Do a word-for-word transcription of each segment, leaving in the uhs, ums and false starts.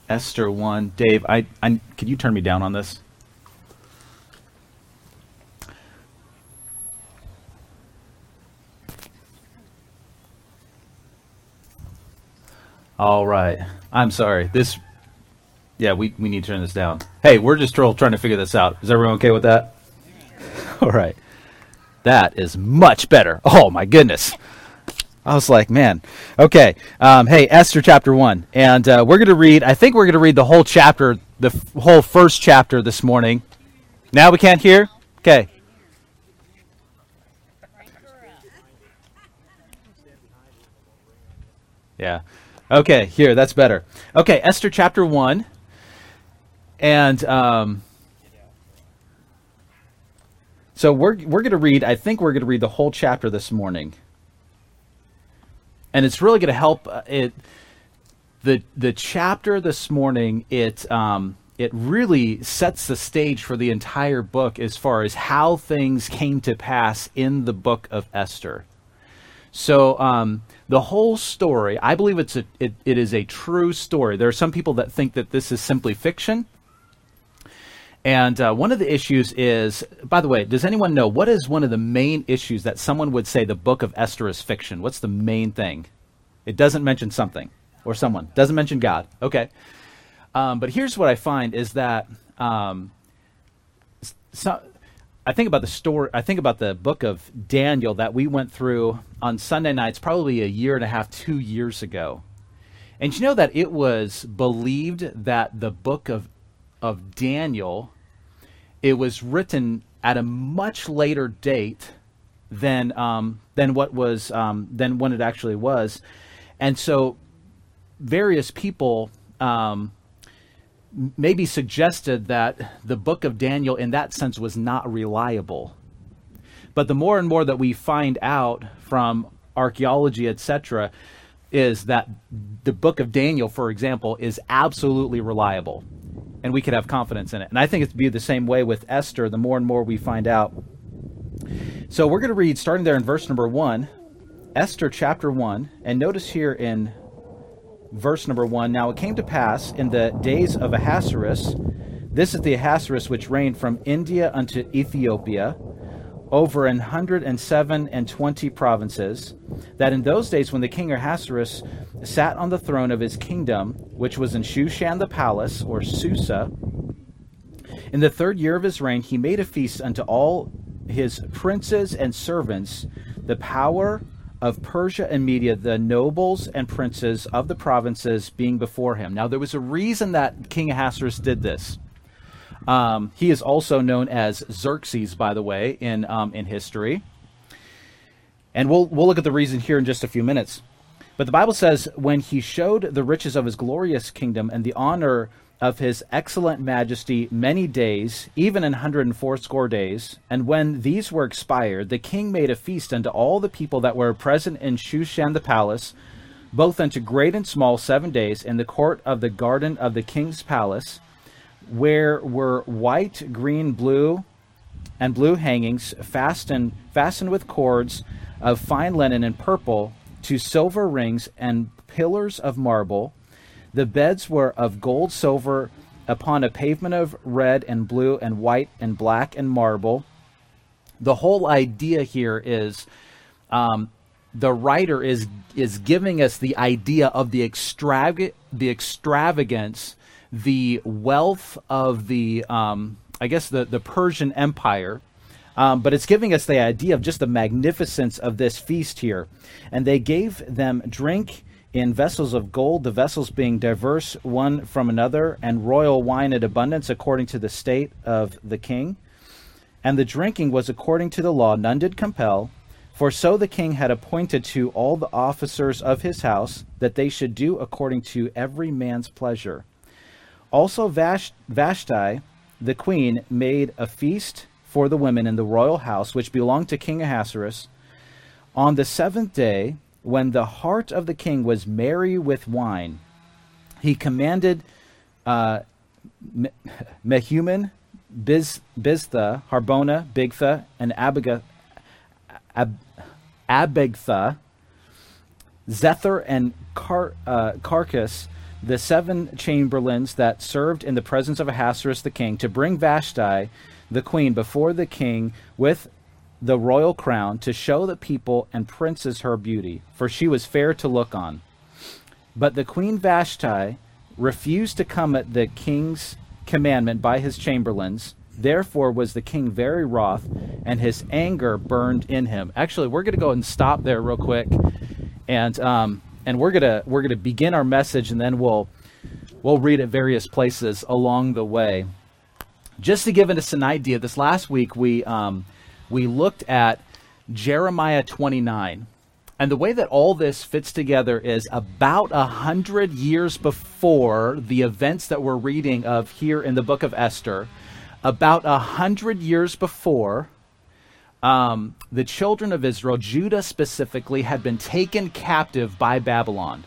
Esther one. Dave, I, I can you turn me down on this? All right. I'm sorry. This, yeah, we, we need to turn this down. Hey, we're just trying to figure this out. Is everyone okay with that? All right. That is much better. Oh, my goodness. I was like, man. Okay. Um, hey, Esther chapter one. And uh, we're going to read, I think we're going to read the whole chapter, the f- whole first chapter this morning. Now we can't hear? Okay. Yeah. Okay, here, that's better. Okay, Esther chapter one. And um, so we're we're going to read, I think we're going to read the whole chapter this morning. And it's really going to help uh, it the the chapter this morning, it um it really sets the stage for the entire book as far as how things came to pass in the book of Esther. So um, the whole story, I believe it's a, it, it is a true story. There are some people that think that this is simply fiction. And uh, one of the issues is, by the way, does anyone know what is one of the main issues that someone would say the book of Esther is fiction? What's the main thing? It doesn't mention something or someone. Doesn't mention God. Okay. Um, but here's what I find is that um, so, I think about the story. I think about the book of Daniel that we went through on Sunday nights, probably a year and a half, two years ago. And you know that it was believed that the book of of Daniel, it was written at a much later date than um, than what was um, than when it actually was, and so various people um, maybe suggested that the book of Daniel in that sense was not reliable. But the more and more that we find out from archaeology, et cetera, is that the book of Daniel, for example, is absolutely reliable. And we could have confidence in it. And I think it's be the same way with Esther, the more and more we find out. So we're going to read, starting there in verse number one, Esther chapter one, and notice here in verse number one, now it came to pass in the days of Ahasuerus, this is the Ahasuerus which reigned from India unto Ethiopia, over an hundred and seven and twenty provinces, that in those days when the king Ahasuerus sat on the throne of his kingdom, which was in Shushan the palace, or Susa, in the third year of his reign, he made a feast unto all his princes and servants, the power of Persia and Media, the nobles and princes of the provinces being before him. Now, there was a reason that King Ahasuerus did this. Um, he is also known as Xerxes, by the way, in um, in history. And we'll we'll look at the reason here in just a few minutes. But the Bible says, when he showed the riches of his glorious kingdom and the honor of his excellent majesty many days, even an hundred and fourscore days, and when these were expired, the king made a feast unto all the people that were present in Shushan the palace, both unto great and small, seven days, in the court of the garden of the king's palace, where were white, green, blue, and blue hangings, fastened, fastened with cords of fine linen and purple, to silver rings and pillars of marble. The beds were of gold, silver, upon a pavement of red and blue and white and black and marble. The whole idea here is um, the writer is is giving us the idea of the extravag- the extravagance, the wealth of the, um, I guess, the, the Persian Empire. Um, but it's giving us the idea of just the magnificence of this feast here. And they gave them drink in vessels of gold, the vessels being diverse one from another, and royal wine in abundance according to the state of the king. And the drinking was according to the law, none did compel, for so the king had appointed to all the officers of his house, that they should do according to every man's pleasure. Also Vash- Vashti, the queen, made a feast for the women in the royal house, which belonged to King Ahasuerus. On the seventh day, when the heart of the king was merry with wine, he commanded uh, Me- Mehuman, Biz- Biztha, Harbona, Bigtha, and Abiga- Ab- Abagtha, Zethar, and Car- uh, Carcass, the seven chamberlains that served in the presence of Ahasuerus the king to bring Vashti, the queen, before the king with the royal crown to show the people and princes her beauty, for she was fair to look on. But the queen Vashti refused to come at the king's commandment by his chamberlains. Therefore was the king very wroth, and his anger burned in him. Actually, we're going to go and stop there real quick, and um, and we're gonna we're gonna begin our message, and then we'll we'll read at various places along the way. Just to give us an idea, this last week we um, we looked at Jeremiah twenty-nine. And the way that all this fits together is about a hundred years before the events that we're reading of here in the book of Esther, about a hundred years before, um, the children of Israel, Judah specifically, had been taken captive by Babylon.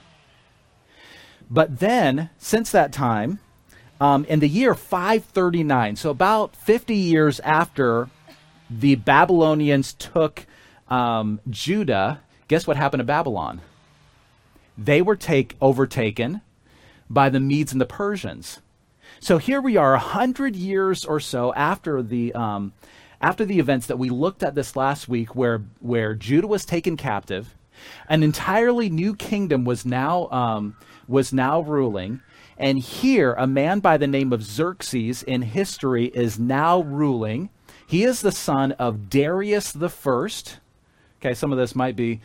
But then, since that time, um, in the year five thirty-nine, so about fifty years after the Babylonians took um, Judah, guess what happened to Babylon? They were take, overtaken by the Medes and the Persians. So here we are, a hundred years or so after the um, after the events that we looked at this last week, where where Judah was taken captive, an entirely new kingdom was now um, was now ruling, and here a man by the name of Xerxes in history is now ruling. He is the son of Darius the First. Okay, some of this might be.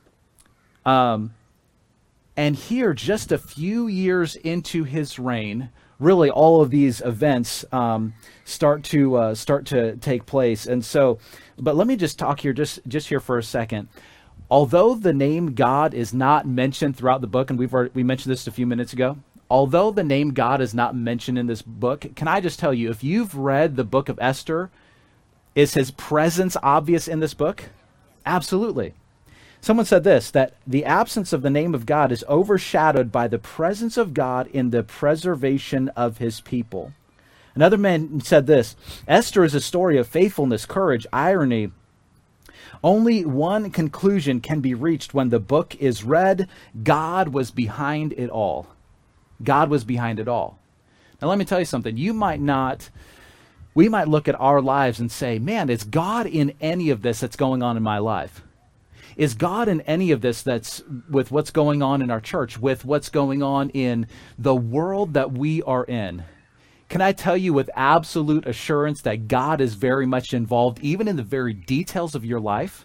Um, and here, just a few years into his reign, really all of these events um, start to uh, start to take place. And so, but let me just talk here, just just here for a second. Although the name God is not mentioned throughout the book, and we've already, we mentioned this a few minutes ago. Although the name God is not mentioned in this book, can I just tell you, if you've read the book of Esther, is his presence obvious in this book? Absolutely. Someone said this, that the absence of the name of God is overshadowed by the presence of God in the preservation of his people. Another man said this, Esther is a story of faithfulness, courage, irony. Only one conclusion can be reached when the book is read. God was behind it all. God was behind it all. Now let me tell you something. You might not, we might look at our lives and say, man, is God in any of this that's going on in my life? Is God in any of this that's with what's going on in our church, with what's going on in the world that we are in? Can I tell you with absolute assurance that God is very much involved, even in the very details of your life?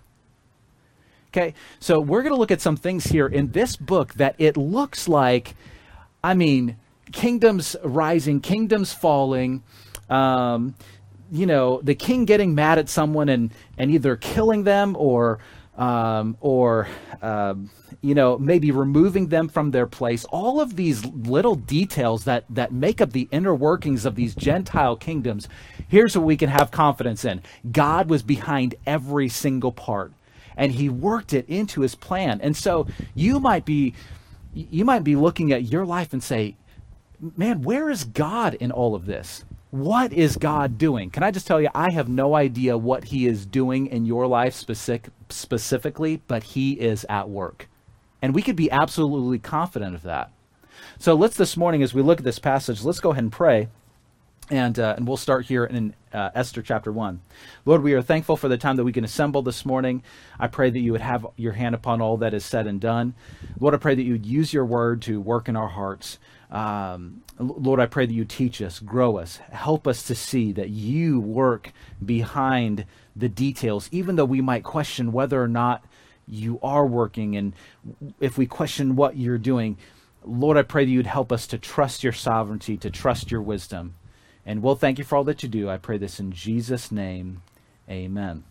Okay, so we're going to look at some things here in this book that it looks like, I mean, kingdoms rising, kingdoms falling, um, you know, the king getting mad at someone and, and either killing them or Um, or, um, you know, maybe removing them from their place. All of these little details that, that make up the inner workings of these Gentile kingdoms. Here's what we can have confidence in. God was behind every single part, and he worked it into his plan. And so you might be, you might be looking at your life and say, man, where is God in all of this? What is God doing? Can I just tell you, I have no idea what he is doing in your life specific, specifically, but he is at work. And we could be absolutely confident of that. So let's this morning, as we look at this passage, let's go ahead and pray. And uh, and we'll start here in uh, Esther chapter one. Lord, we are thankful for the time that we can assemble this morning. I pray that you would have your hand upon all that is said and done. Lord, I pray that you would use your word to work in our hearts. Um, Lord, I pray that you teach us, grow us, help us to see that you work behind the details, even though we might question whether or not you are working. And if we question what you're doing, Lord, I pray that you'd help us to trust your sovereignty, to trust your wisdom. And we'll thank you for all that you do. I pray this in Jesus' name. Amen.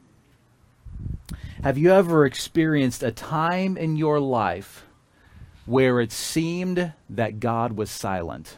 Have you ever experienced a time in your life where it seemed that God was silent?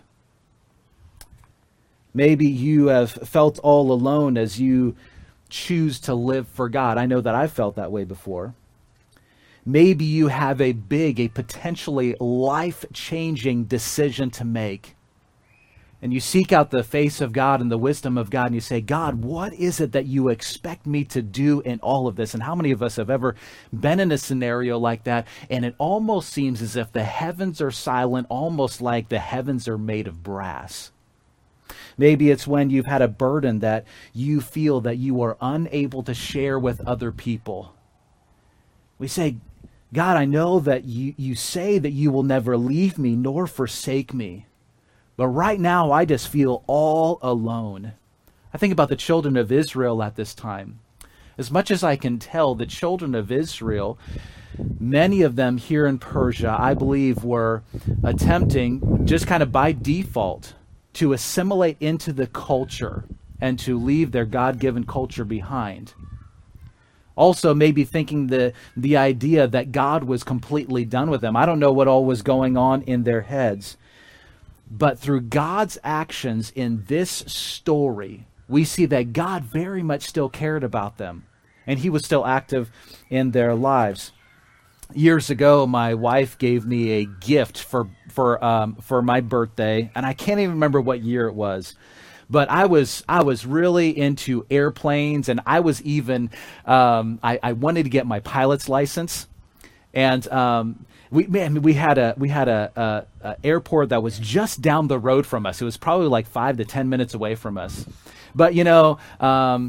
Maybe you have felt all alone as you choose to live for God. I know that I've felt that way before. Maybe you have a big, a potentially life-changing decision to make. and you seek out the face of God and the wisdom of God, and you say, God, what is it that you expect me to do in all of this? And how many of us have ever been in a scenario like that, and it almost seems as if the heavens are silent, almost like the heavens are made of brass? Maybe it's when you've had a burden that you feel that you are unable to share with other people. We say, God, I know that you, you say that you will never leave me nor forsake me. But right now, I just feel all alone. I think about the children of Israel at this time. As much as I can tell, the children of Israel, many of them here in Persia, I believe, were attempting, just kind of by default, to assimilate into the culture and to leave their God-given culture behind. Also, maybe thinking the, the idea that God was completely done with them. I don't know what all was going on in their heads. But through God's actions in this story, we see that God very much still cared about them, and he was still active in their lives. Years ago, my wife gave me a gift for for um, for my birthday, and I can't even remember what year it was. But I was I was really into airplanes, and I was even um, I, I wanted to get my pilot's license, and um, we man we had a we had a, a, a airport that was just down the road from us. It was probably like five to ten minutes away from us, but you know. Um,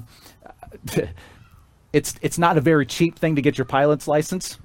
it's it's not a very cheap thing to get your pilot's license.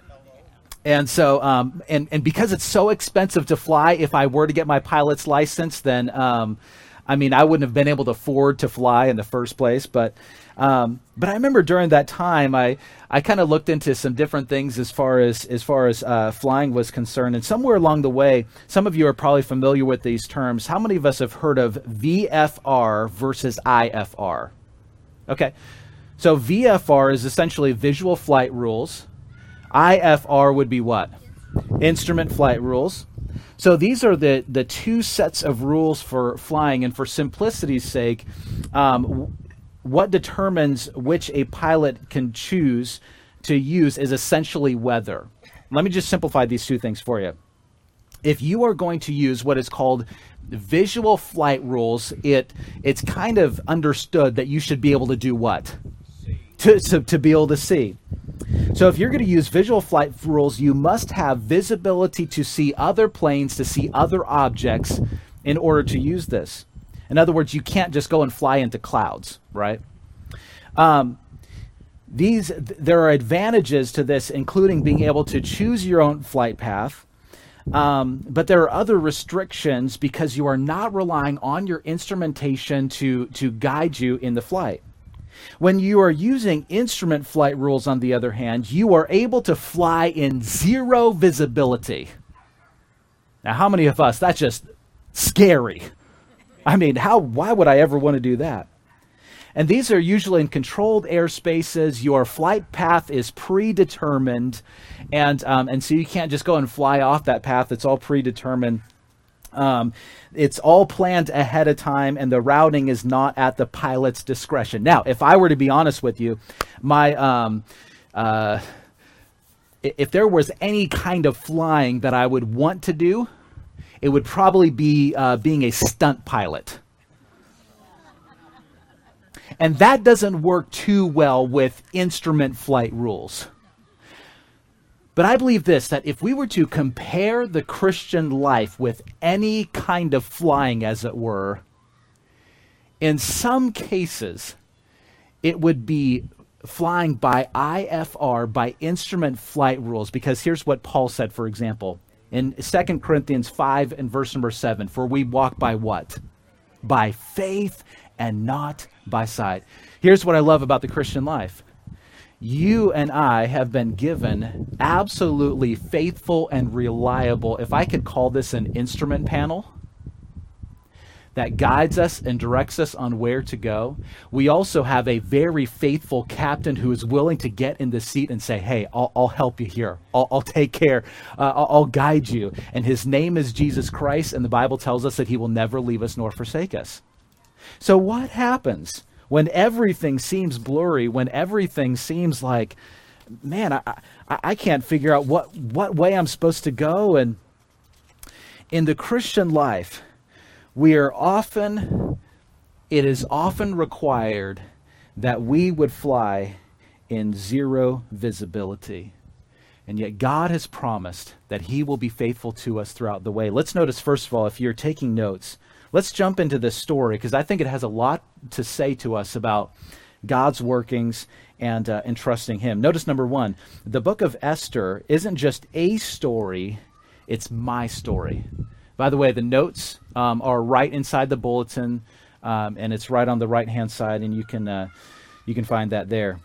And so, um, and, and because it's so expensive to fly, if I were to get my pilot's license, then, um, I mean, I wouldn't have been able to afford to fly in the first place. But, um, but I remember during that time, I, I kind of looked into some different things as far as, as far as, uh, flying was concerned. And somewhere along the way, some of you are probably familiar with these terms. How many of us have heard of V F R versus I F R? Okay. So V F R is essentially visual flight rules. I F R would be what? Instrument flight rules. So these are the, the two sets of rules for flying. And for simplicity's sake, um, w- what determines which a pilot can choose to use is essentially weather. Let me just simplify these two things for you. If you are going to use what is called visual flight rules, it it's kind of understood that you should be able to do what? To, to, to be able to see. So if you're going to use visual flight rules, you must have visibility to see other planes, to see other objects in order to use this. In other words, you can't just go and fly into clouds, right? Um, these th- there are advantages to this, including being able to choose your own flight path. Um, but there are other restrictions because you are not relying on your instrumentation to, to guide you in the flight. When you are using instrument flight rules, on the other hand, you are able to fly in zero visibility. Now, how many of us, that's just scary. I mean, how? Why would I ever want to do that? And these are usually in controlled airspaces. Your flight path is predetermined, and um, and so you can't just go and fly off that path. It's all predetermined. Um, it's all planned ahead of time, and the routing is not at the pilot's discretion. Now, if I were to be honest with you, my um, uh, if there was any kind of flying that I would want to do, it would probably be uh, being a stunt pilot. And that doesn't work too well with instrument flight rules. But I believe this, that if we were to compare the Christian life with any kind of flying, as it were, in some cases, it would be flying by I F R, by instrument flight rules. Because here's what Paul said, for example, in Second Corinthians five and verse number seven, for we walk by what? By faith and not by sight. Here's what I love about the Christian life. You and I have been given absolutely faithful and reliable, if I could call this an instrument panel, that guides us and directs us on where to go. We also have a very faithful captain who is willing to get in the seat and say, hey, I'll, I'll help you here. I'll, I'll take care. Uh, I'll, I'll guide you. And his name is Jesus Christ, and the Bible tells us that he will never leave us nor forsake us. So what happens when everything seems blurry, when everything seems like, man, I, I, I can't figure out what, what way I'm supposed to go? And in the Christian life, we are often, it is often required that we would fly in zero visibility. And yet God has promised that he will be faithful to us throughout the way. Let's notice, first of all, if you're taking notes, let's jump into this story because I think it has a lot to say to us about God's workings and, uh, and trusting him. Notice number one, the book of Esther isn't just a story, it's my story. By the way, the notes um, are right inside the bulletin, um, and it's right on the right-hand side, and you can uh, you can find that there.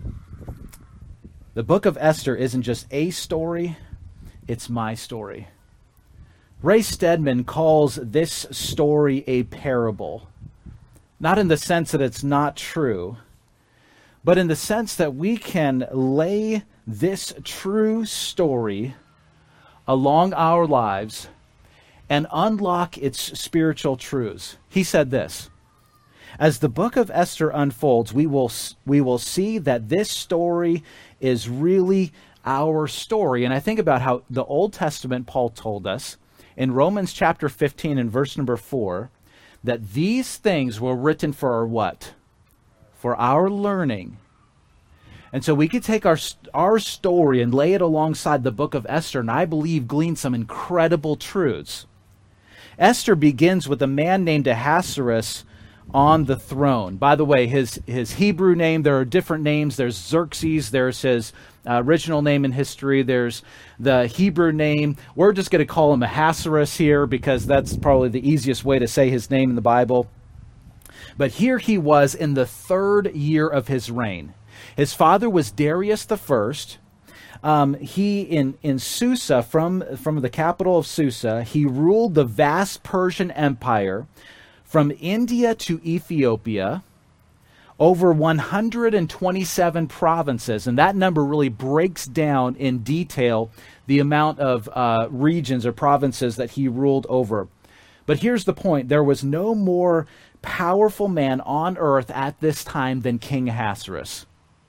The book of Esther isn't just a story, it's my story. Ray Stedman calls this story a parable, not in the sense that it's not true, but in the sense that we can lay this true story along our lives and unlock its spiritual truths. He said this, as the book of Esther unfolds, we will we will see that this story is really our story. And I think about how the Old Testament, Paul told us in Romans chapter fifteen and verse number four, that these things were written for our what? For our learning. And so we could take our our story and lay it alongside the book of Esther, and I believe glean some incredible truths. Esther begins with a man named Ahasuerus on the throne. By the way, his, his Hebrew name, there are different names. There's Xerxes, there's his uh, original name in history, there's the Hebrew name. We're just going to call him Ahasuerus here because that's probably the easiest way to say his name in the Bible. But here he was in the third year of his reign. His father was Darius the First. Um, he, in, in Susa, from, from the capital of Susa, he ruled the vast Persian Empire from India to Ethiopia, over one hundred twenty-seven provinces. And that number really breaks down in detail the amount of uh, regions or provinces that he ruled over. But here's the point. There was no more powerful man on earth at this time than King Ahasuerus.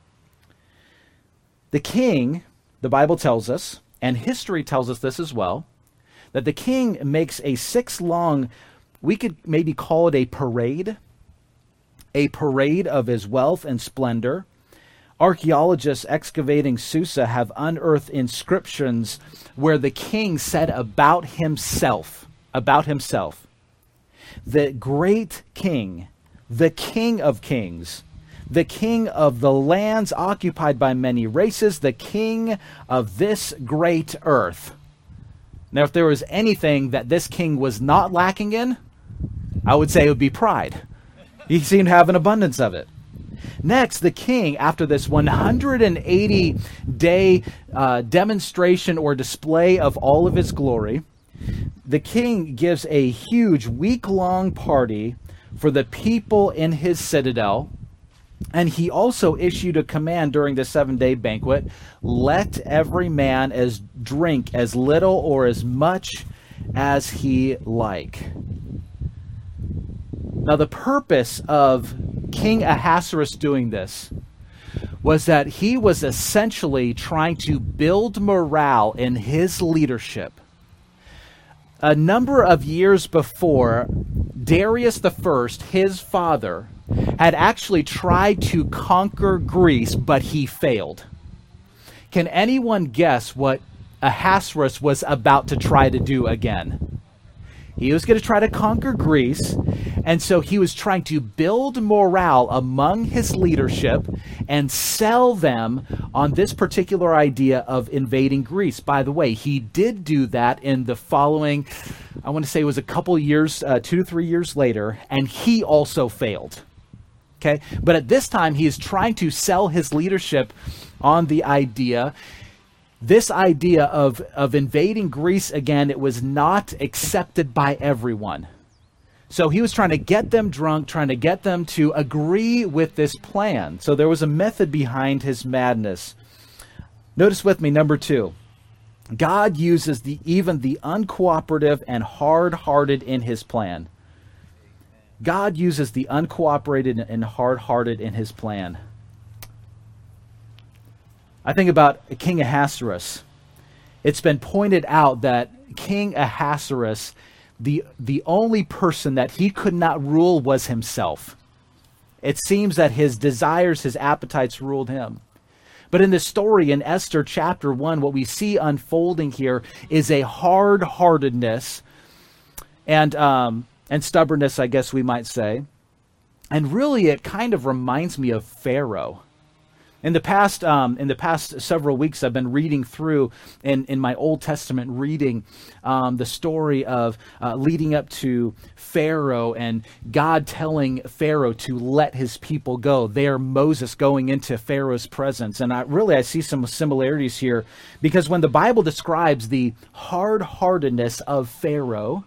The king, the Bible tells us, and history tells us this as well, that the king makes a six-long, we could maybe call it a parade, a parade of his wealth and splendor. Archaeologists excavating Susa have unearthed inscriptions where the king said about himself, about himself, the great king, the king of kings, the king of the lands occupied by many races, the king of this great earth. Now, if there was anything that this king was not lacking in, I would say it would be pride. He seemed to have an abundance of it. Next, the king, after this one hundred eighty day uh, demonstration or display of all of his glory, the king gives a huge week-long party for the people in his citadel. And he also issued a command during the seven-day banquet, let every man as drink as little or as much as he like. Now, the purpose of King Ahasuerus doing this was that he was essentially trying to build morale in his leadership. A number of years before, Darius the First, his father, had actually tried to conquer Greece, but he failed. Can anyone guess what Ahasuerus was about to try to do again? He was going to try to conquer Greece, and so he was trying to build morale among his leadership and sell them on this particular idea of invading Greece. By the way, he did do that in the following, I want to say it was a couple years, uh, two to three years later, and he also failed. Okay, but at this time, he is trying to sell his leadership on the idea This idea of, of invading Greece again, it was not accepted by everyone. So he was trying to get them drunk, trying to get them to agree with this plan. So there was a method behind his madness. Notice with me, number two. God uses the even the uncooperative and hard-hearted in his plan. God uses the uncooperated and hard-hearted in his plan. I think about King Ahasuerus. It's been pointed out that King Ahasuerus the, the only person that he could not rule was himself. It seems that his desires, his appetites ruled him. But in the story in Esther chapter one, what we see unfolding here is a hard-heartedness and um, and stubbornness, I guess we might say. And really, it kind of reminds me of Pharaoh. In the past, um, in the past several weeks, I've been reading through in, in my Old Testament reading um, the story of uh, leading up to Pharaoh and God telling Pharaoh to let his people go. There, Moses going into Pharaoh's presence, and I really I see some similarities here because when the Bible describes the hard-heartedness of Pharaoh,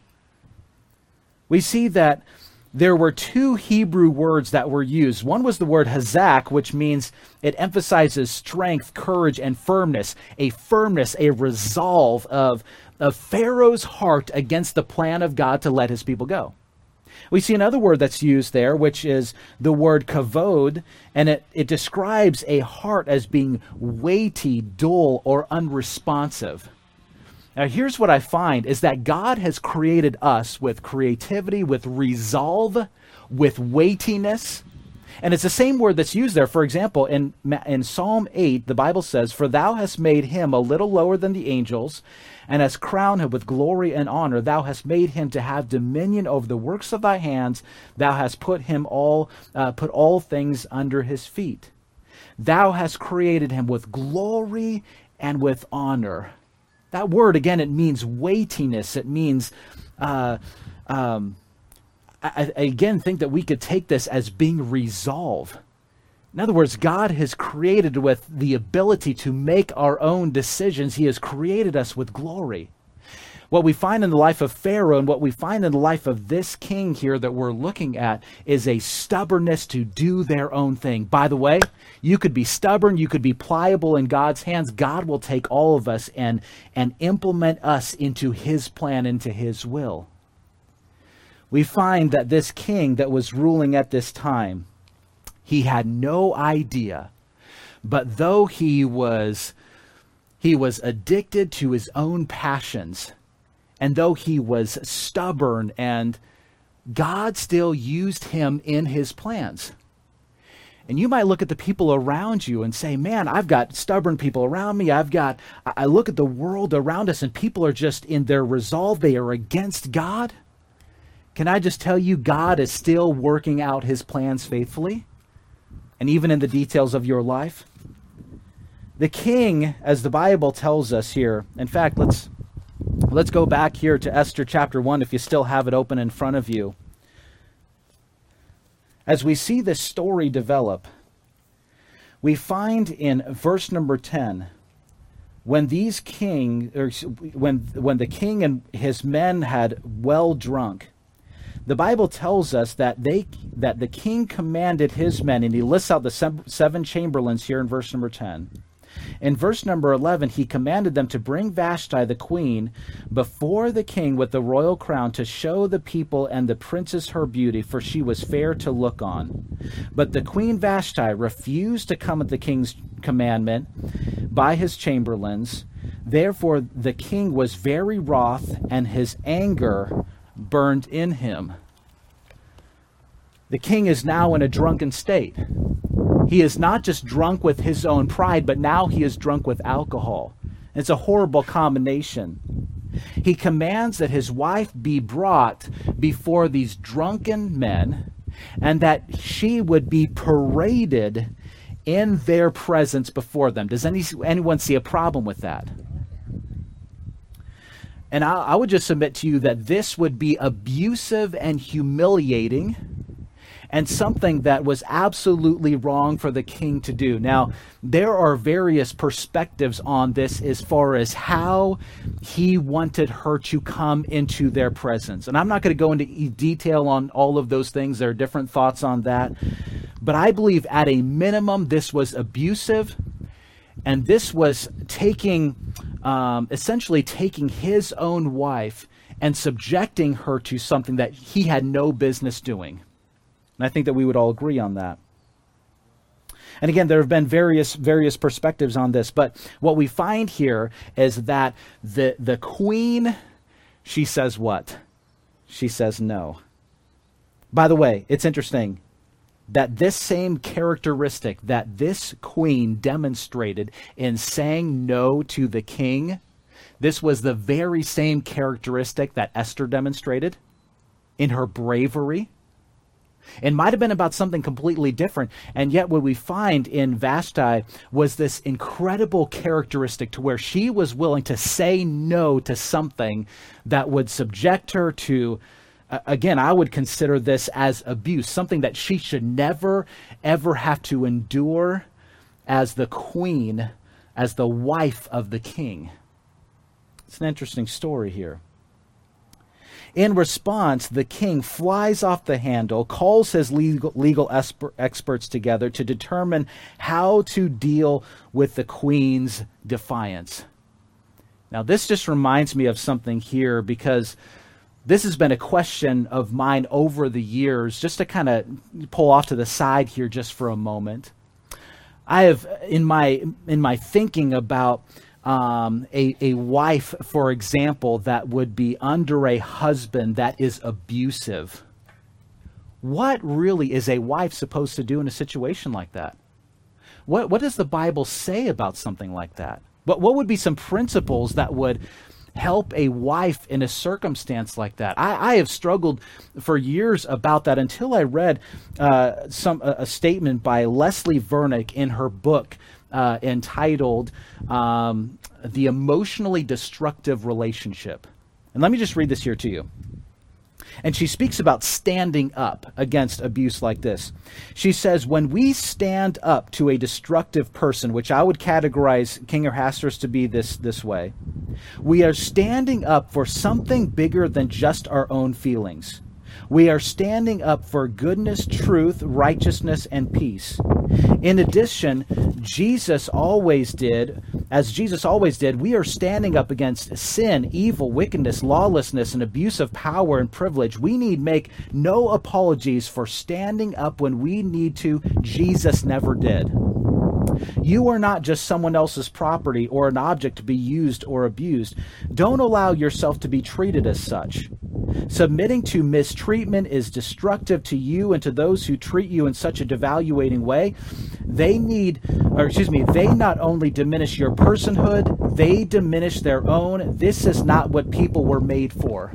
we see that there were two Hebrew words that were used. One was the word hazak, which means it emphasizes strength, courage, and firmness, a firmness, a resolve of, of Pharaoh's heart against the plan of God to let his people go. We see another word that's used there, which is the word kavod, and it, it describes a heart as being weighty, dull, or unresponsive. Now, here's what I find is that God has created us with creativity, with resolve, with weightiness. And it's the same word that's used there. For example, in, in Psalm eight, the Bible says, "For thou hast made him a little lower than the angels, and hast crowned him with glory and honor. Thou hast made him to have dominion over the works of thy hands. Thou hast put him all, uh, put all things under his feet. Thou hast created him with glory and with honor." That word, again, it means weightiness. It means, uh, um, I, I again think that we could take this as being resolve. In other words, God has created with the ability to make our own decisions. He has created us with glory. What we find in the life of Pharaoh and what we find in the life of this king here that we're looking at is a stubbornness to do their own thing. By the way, you could be stubborn, you could be pliable in God's hands. God will take all of us and, and implement us into his plan, into his will. We find that this king that was ruling at this time, he had no idea, but though he was, he was addicted to his own passions, and though he was stubborn, and God still used him in his plans. And you might look at the people around you and say, man, I've got stubborn people around me. I've got, I look at the world around us and people are just in their resolve. They are against God. Can I just tell you, God is still working out his plans faithfully, and even in the details of your life. The king, as the Bible tells us here, in fact, let's Let's go back here to Esther chapter one if you still have it open in front of you. As we see this story develop, we find in verse number ten, when these king, or when when the king and his men had well drunk, the Bible tells us that they that the king commanded his men, and he lists out the seven chamberlains here in verse number ten. In verse number eleven, he commanded them to bring Vashti the queen before the king with the royal crown to show the people and the princess her beauty, for she was fair to look on. But the queen Vashti refused to come at the king's commandment by his chamberlains. Therefore the king was very wroth, and his anger burned in him. The king is now in a drunken state. He is not just drunk with his own pride, but now he is drunk with alcohol. It's a horrible combination. He commands that his wife be brought before these drunken men, and that she would be paraded in their presence before them. Does any, anyone see a problem with that? And I, I would just submit to you that this would be abusive and humiliating, and something that was absolutely wrong for the king to do. Now, there are various perspectives on this as far as how he wanted her to come into their presence. And I'm not going to go into detail on all of those things. There are different thoughts on that. But I believe at a minimum, this was abusive. And this was taking, um, essentially taking his own wife and subjecting her to something that he had no business doing. And I think that we would all agree on that. And again, there have been various various perspectives on this, but what we find here is that the the queen, she says what? She says no. By the way, it's interesting that this same characteristic that this queen demonstrated in saying no to the king, this was the very same characteristic that Esther demonstrated in her bravery. It might have been about something completely different, and yet what we find in Vashti was this incredible characteristic to where she was willing to say no to something that would subject her to, uh, again, I would consider this as abuse, something that she should never, ever have to endure as the queen, as the wife of the king. It's an interesting story here. In response, the king flies off the handle, calls his legal, legal esper, experts together to determine how to deal with the queen's defiance. Now, this just reminds me of something here, because this has been a question of mine over the years, just to kind of pull off to the side here just for a moment. I have, in my in my thinking about Um, a, a wife, for example, that would be under a husband that is abusive. What really is a wife supposed to do in a situation like that? What what does the Bible say about something like that? What what would be some principles that would help a wife in a circumstance like that? I, I have struggled for years about that until I read uh, some a, a statement by Leslie Vernick in her book Uh, entitled um, The Emotionally Destructive Relationship. And let me just read this here to you. And she speaks about standing up against abuse like this. She says, when we stand up to a destructive person, which I would categorize King Ahasuerus to be this, this way, we are standing up for something bigger than just our own feelings. We are standing up for goodness, truth, righteousness, and peace. In addition, Jesus always did, as Jesus always did, we are standing up against sin, evil, wickedness, lawlessness, and abuse of power and privilege. We need make no apologies for standing up when we need to. Jesus never did. You are not just someone else's property or an object to be used or abused. Don't allow yourself to be treated as such. Submitting to mistreatment is destructive to you and to those who treat you in such a devaluating way. They need, or excuse me, they not only diminish your personhood, they diminish their own. This is not what people were made for.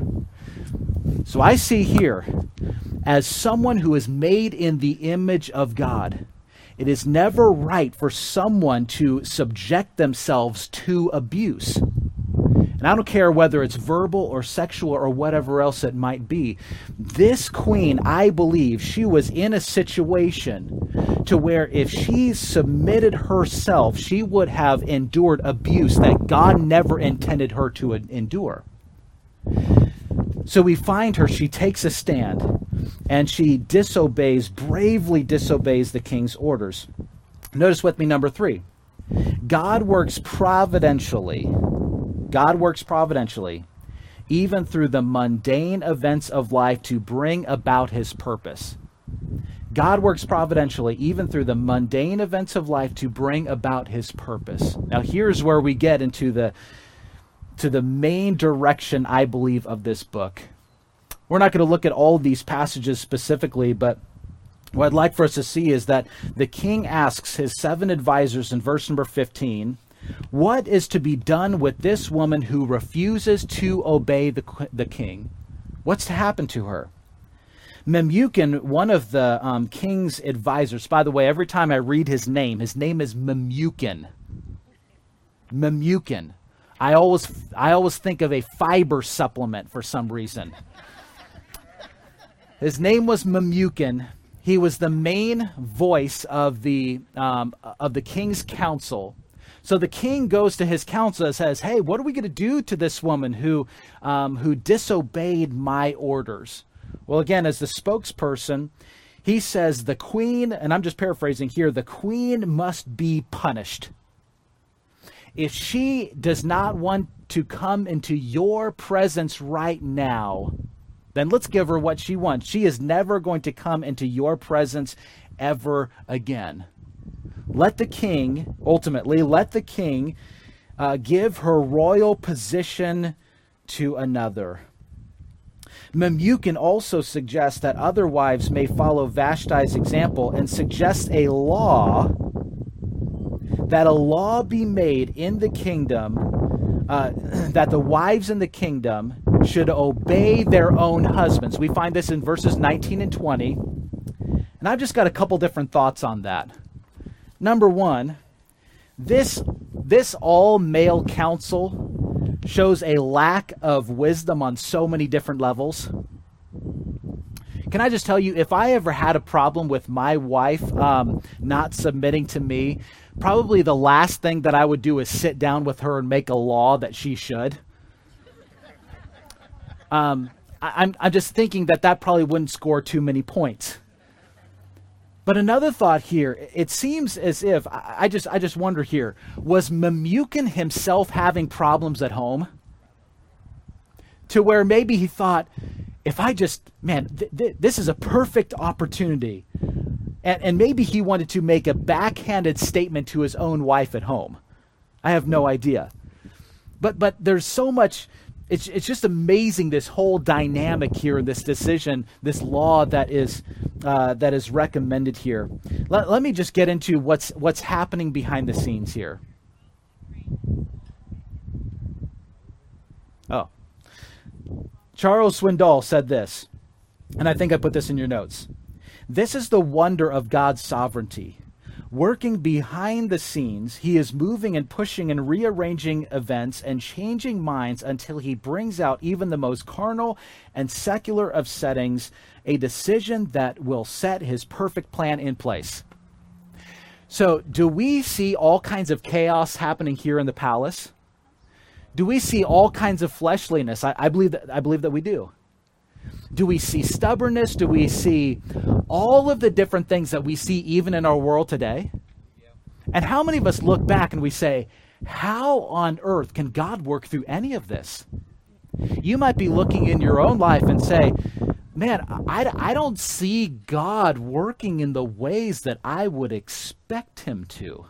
So I see here, as someone who is made in the image of God, it is never right for someone to subject themselves to abuse. And I don't care whether it's verbal or sexual or whatever else it might be. This queen, I believe, she was in a situation to where if she submitted herself, she would have endured abuse that God never intended her to endure. So we find her, she takes a stand, and she disobeys, bravely disobeys the king's orders. Notice with me number three. God works providentially. God works providentially, even through the mundane events of life to bring about his purpose. God works providentially, even through the mundane events of life to bring about his purpose. Now here's where we get into the to the main direction, I believe, of this book. We're not going to look at all of these passages specifically, but what I'd like for us to see is that the king asks his seven advisors in verse number fifteen, what is to be done with this woman who refuses to obey the, the king? What's to happen to her? Memucan, one of the um, king's advisors, by the way, every time I read his name, his name is Memucan. Memucan. I always, I always think of a fiber supplement for some reason. His name was Memucan. He was the main voice of the um, of the king's council. So the king goes to his council and says, hey, what are we going to do to this woman who um, who disobeyed my orders? Well, again, as the spokesperson, he says the queen, and I'm just paraphrasing here, the queen must be punished. If she does not want to come into your presence right now, then let's give her what she wants. She is never going to come into your presence ever again. Let the king, ultimately, let the king uh, give her royal position to another. Memucan also suggests that other wives may follow Vashti's example and suggests a law, that a law be made in the kingdom, uh, that the wives in the kingdom should obey their own husbands. We find this in verses nineteen and twenty. And I've just got a couple different thoughts on that. Number one, this, this all-male council shows a lack of wisdom on so many different levels. Can I just tell you, if I ever had a problem with my wife um, not submitting to me, probably the last thing that I would do is sit down with her and make a law that she should. Um, I, I'm, I'm just thinking that that probably wouldn't score too many points. But another thought here, it seems as if, I, I just I just wonder here, was Memucan himself having problems at home? To where maybe he thought, if I just, man, th- th- this is a perfect opportunity. And, and maybe he wanted to make a backhanded statement to his own wife at home. I have no idea. But but there's so much, it's it's just amazing, this whole dynamic here in this decision, this law that is uh, that is recommended here. Let, let me just get into what's what's happening behind the scenes here. Oh. Charles Swindoll said this, and I think I put this in your notes. This is the wonder of God's sovereignty. Working behind the scenes, he is moving and pushing and rearranging events and changing minds until he brings out even the most carnal and secular of settings, a decision that will set his perfect plan in place. So, do we see all kinds of chaos happening here in the palace? Do we see all kinds of fleshliness? I, I believe that I believe that we do. Do we see stubbornness? Do we see all of the different things that we see even in our world today? And how many of us look back and we say, how on earth can God work through any of this? You might be looking in your own life and say, man, I, I don't see God working in the ways that I would expect him to.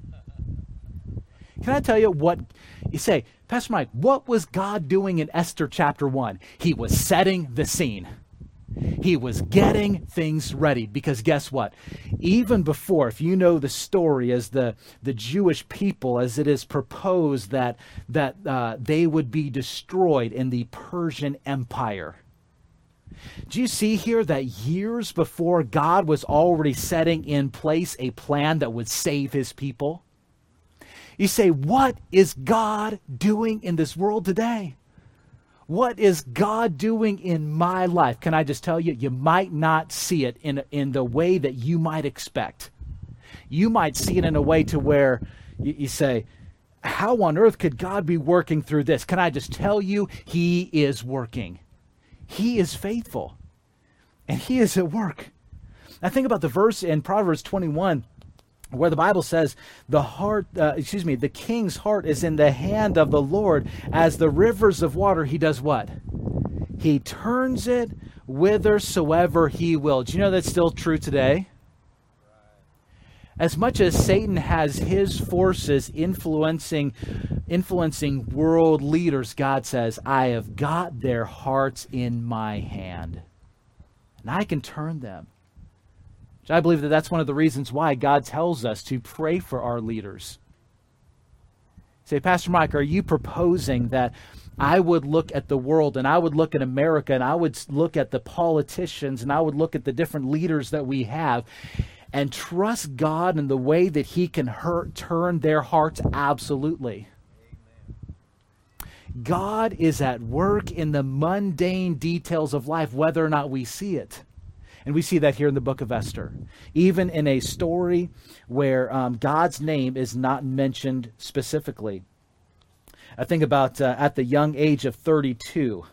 Can I tell you what you say, Pastor Mike, what was God doing in Esther chapter one? He was setting the scene. He was getting things ready, because guess what? Even before, if you know the story, as the, the Jewish people, as it is proposed that, that uh, they would be destroyed in the Persian Empire. Do you see here that years before, God was already setting in place a plan that would save his people? You say, what is God doing in this world today? What is God doing in my life? Can I just tell you, you might not see it in, in the way that you might expect. You might see it in a way to where you, you say, how on earth could God be working through this? Can I just tell you, he is working. He is faithful. And he is at work. Now think about the verse in Proverbs twenty-one, where the Bible says, the heart, uh, excuse me, the king's heart is in the hand of the Lord. As the rivers of water, he does what? He turns it whithersoever he will. Do you know that's still true today? As much as Satan has his forces influencing, influencing world leaders, God says, I have got their hearts in my hand, and I can turn them. I believe that that's one of the reasons why God tells us to pray for our leaders. Say, Pastor Mike, are you proposing that I would look at the world, and I would look at America, and I would look at the politicians, and I would look at the different leaders that we have, and trust God in the way that he can hurt, turn their hearts? Absolutely. God is at work in the mundane details of life, whether or not we see it. And we see that here in the book of Esther. Even in a story where um, God's name is not mentioned specifically. I think about uh, at the young age of thirty-two,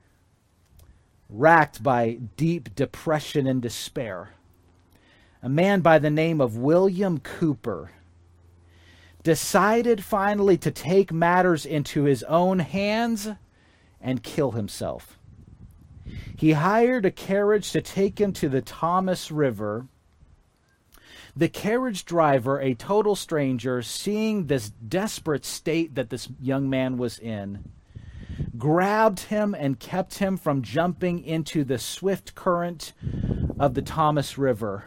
racked by deep depression and despair, a man by the name of William Cooper decided finally to take matters into his own hands and kill himself. He hired a carriage to take him to the Thomas River. The carriage driver, a total stranger, seeing this desperate state that this young man was in, grabbed him and kept him from jumping into the swift current of the Thomas River.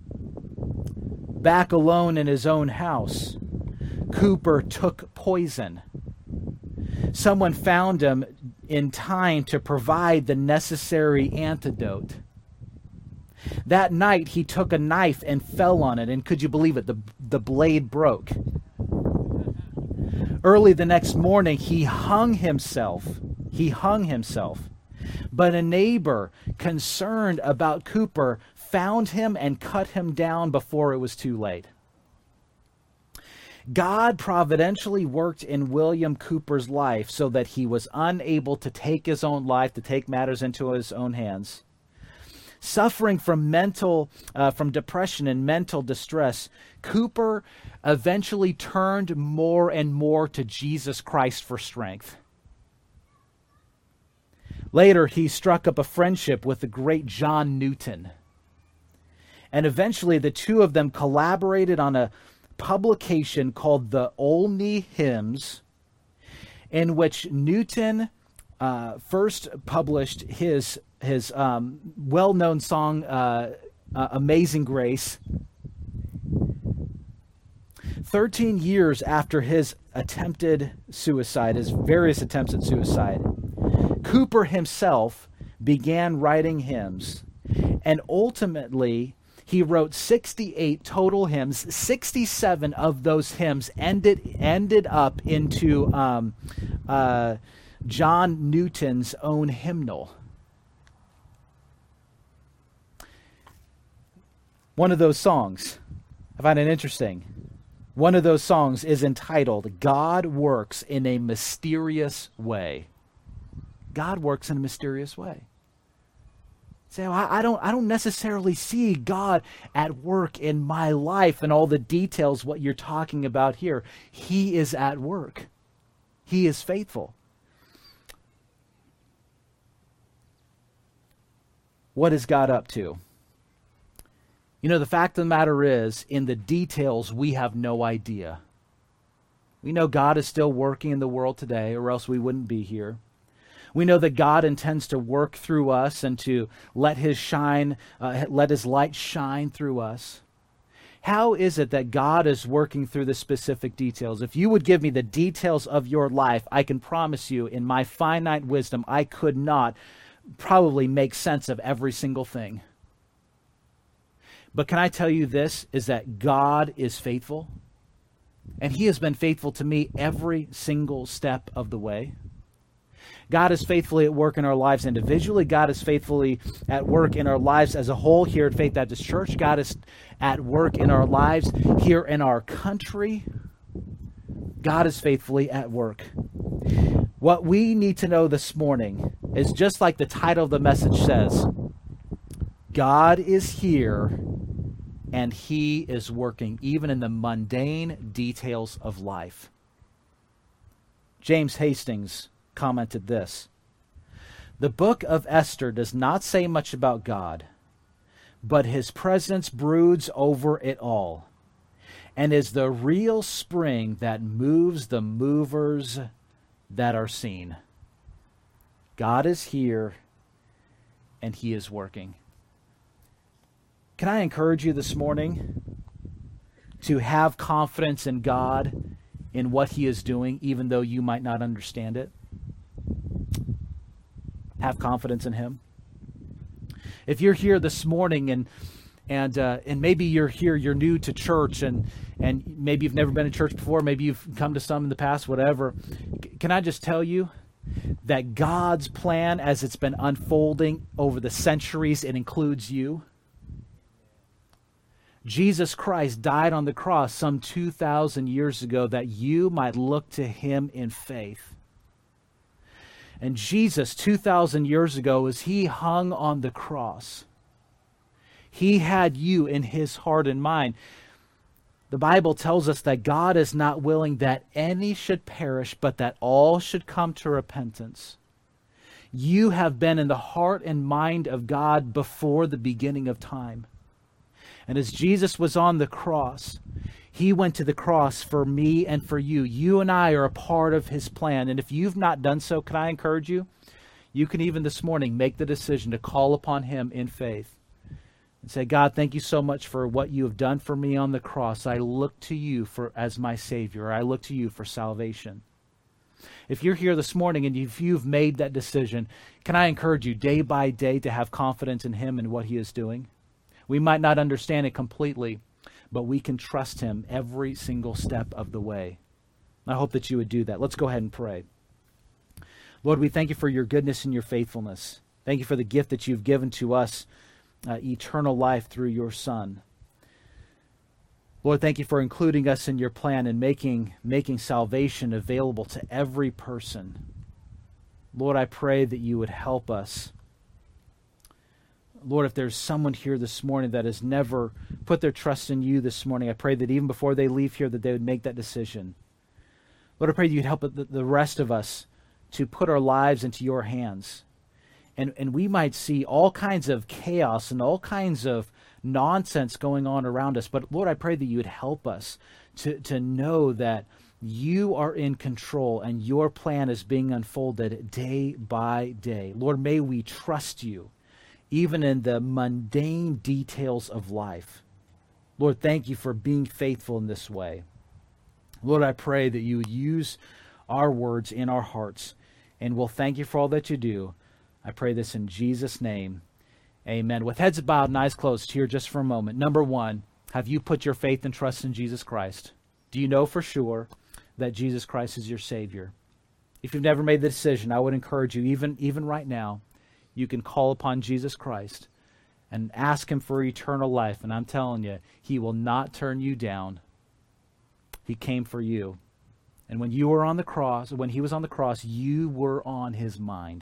Back alone in his own house, Cooper took poison. Someone found him in time to provide the necessary antidote. That night, he took a knife and fell on it, and could you believe it? The, the blade broke. Early the next morning, he hung himself. He hung himself. But a neighbor, concerned about Cooper, found him and cut him down before it was too late. God providentially worked in William Cooper's life so that he was unable to take his own life, to take matters into his own hands. Suffering from mental, uh, from depression and mental distress, Cooper eventually turned more and more to Jesus Christ for strength. Later, he struck up a friendship with the great John Newton. And eventually, the two of them collaborated on a publication called the Olney Hymns, in which Newton uh, first published his his um, well-known song, uh, uh, Amazing Grace. Thirteen years after his attempted suicide, his various attempts at suicide, Cooper himself began writing hymns, and ultimately he wrote sixty-eight total hymns. sixty-seven of those hymns ended ended up into um, uh, John Newton's own hymnal. One of those songs, I find it interesting. One of those songs is entitled, God Works in a Mysterious Way. God works in a mysterious way. Say, well, I don't, I don't necessarily see God at work in my life and all the details, what you're talking about here. He is at work. He is faithful. What is God up to? You know, the fact of the matter is, in the details, we have no idea. We know God is still working in the world today, or else we wouldn't be here. We know that God intends to work through us and to let his shine, uh, let his light shine through us. How is it that God is working through the specific details? If you would give me the details of your life, I can promise you, in my finite wisdom, I could not probably make sense of every single thing. But can I tell you this, is that God is faithful, and he has been faithful to me every single step of the way. God is faithfully at work in our lives individually. God is faithfully at work in our lives as a whole here at Faith Baptist Church. God is at work in our lives here in our country. God is faithfully at work. What we need to know this morning is just like the title of the message says, God is here and he is working even in the mundane details of life. James Hastings commented this: the book of Esther does not say much about God, but his presence broods over it all and is the real spring that moves the movers that are seen. God is here and he is working. Can I encourage you this morning to have confidence in God, in what he is doing, even though you might not understand it? Have confidence in him. If you're here this morning and and uh, and maybe you're here, you're new to church, and and maybe you've never been to church before, maybe you've come to some in the past, whatever. C- can I just tell you that God's plan, as it's been unfolding over the centuries, it includes you. Jesus Christ died on the cross some two thousand years ago that you might look to him in faith. And Jesus, two thousand years ago, as he hung on the cross, he had you in his heart and mind. The Bible tells us that God is not willing that any should perish, but that all should come to repentance. You have been in the heart and mind of God before the beginning of time. And as Jesus was on the cross, He went to the cross for me and for you. You and I are a part of his plan. And if you've not done so, can I encourage you? You can even this morning make the decision to call upon him in faith and say, God, thank you so much for what you have done for me on the cross. I look to you for as my Savior. I look to you for salvation. If you're here this morning and if you've made that decision, can I encourage you day by day to have confidence in him and what he is doing? We might not understand it completely, but we can trust him every single step of the way. I hope that you would do that. Let's go ahead and pray. Lord, we thank you for your goodness and your faithfulness. Thank you for the gift that you've given to us, uh, eternal life through your Son. Lord, thank you for including us in your plan and making, making salvation available to every person. Lord, I pray that you would help us. Lord, if there's someone here this morning that has never put their trust in you this morning, I pray that even before they leave here that they would make that decision. Lord, I pray that you'd help the, the rest of us to put our lives into your hands. And, and we might see all kinds of chaos and all kinds of nonsense going on around us. But Lord, I pray that you would help us to, to know that you are in control and your plan is being unfolded day by day. Lord, may we trust you even in the mundane details of life. Lord, thank you for being faithful in this way. Lord, I pray that you would use our words in our hearts, and we'll thank you for all that you do. I pray this in Jesus' name. Amen. With heads bowed and eyes closed here just for a moment. Number one, have you put your faith and trust in Jesus Christ? Do you know for sure that Jesus Christ is your Savior? If you've never made the decision, I would encourage you, even, even right now, you can call upon Jesus Christ and ask him for eternal life. And I'm telling you, he will not turn you down. He came for you. And when you were on the cross, when he was on the cross, you were on his mind.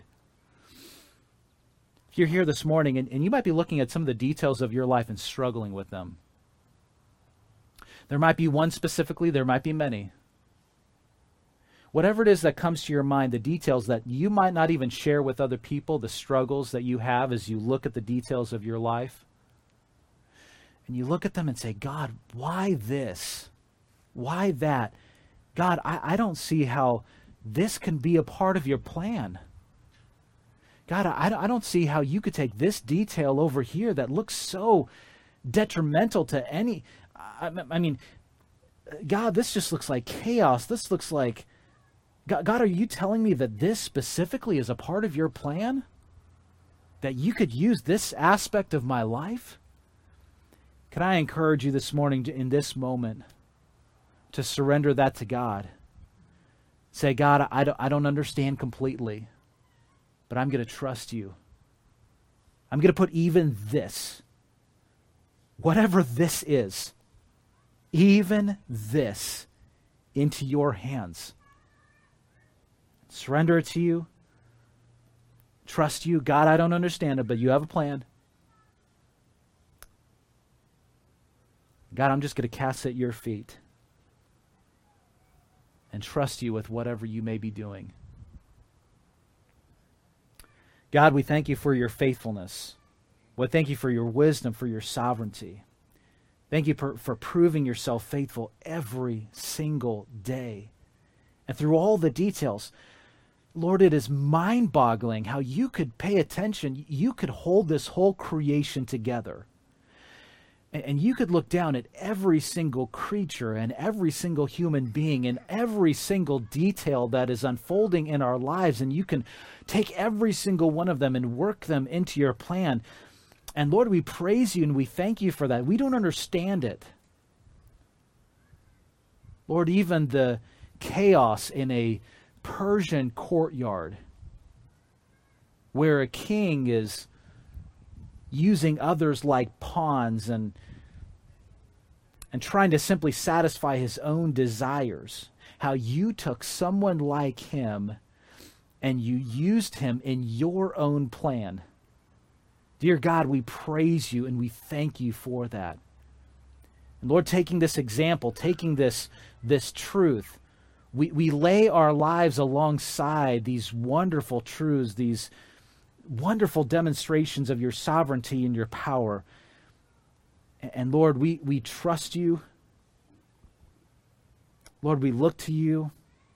If you're here this morning and, and you might be looking at some of the details of your life and struggling with them. There might be one specifically, there might be many. Whatever it is that comes to your mind, the details that you might not even share with other people, the struggles that you have as you look at the details of your life. And you look at them and say, God, why this? Why that? God, I, I don't see how this can be a part of your plan. God, I, I don't see how you could take this detail over here that looks so detrimental to any... I, I mean, God, this just looks like chaos. This looks like... God, God, are you telling me that this specifically is a part of your plan? That you could use this aspect of my life? Can I encourage you this morning to, in this moment to surrender that to God? Say, God, I don't, I don't understand completely, but I'm going to trust you. I'm going to put even this, whatever this is, even this, into your hands. Surrender it to you. Trust you. God, I don't understand it, but you have a plan. God, I'm just going to cast it at your feet and trust you with whatever you may be doing. God, we thank you for your faithfulness. We thank you for your wisdom, for your sovereignty. Thank you for, for proving yourself faithful every single day. And through all the details, Lord, it is mind-boggling how you could pay attention. You could hold this whole creation together. And, and you could look down at every single creature and every single human being and every single detail that is unfolding in our lives. And you can take every single one of them and work them into your plan. And Lord, we praise you and we thank you for that. We don't understand it. Lord, even the chaos in a Persian courtyard where a king is using others like pawns and and trying to simply satisfy his own desires. How you took someone like him and you used him in your own plan. Dear God, we praise you and we thank you for that. And Lord, taking this example, taking this, this truth, we, we lay our lives alongside these wonderful truths, these wonderful demonstrations of your sovereignty and your power. And, and Lord, we, we trust you. Lord, we look to you.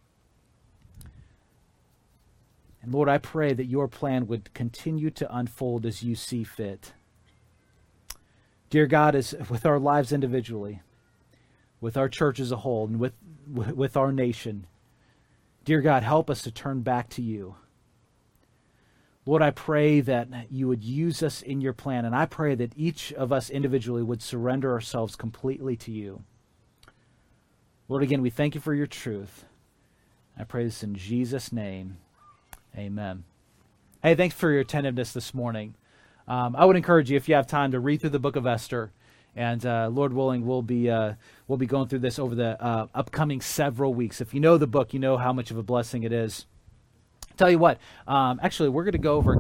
And Lord, I pray that your plan would continue to unfold as you see fit. Dear God, as with our lives individually, with our church as a whole, and with, with our nation, dear God, help us to turn back to you. Lord, I pray that you would use us in your plan, and I pray that each of us individually would surrender ourselves completely to you. Lord, again, we thank you for your truth. I pray this in Jesus' name. Amen. Hey, thanks for your attentiveness this morning. Um, I would encourage you, if you have time, to read through the book of Esther. And uh, Lord willing, we'll be uh, we'll be going through this over the uh, upcoming several weeks. If you know the book, you know how much of a blessing it is. Tell you what, um, actually, we're going to go over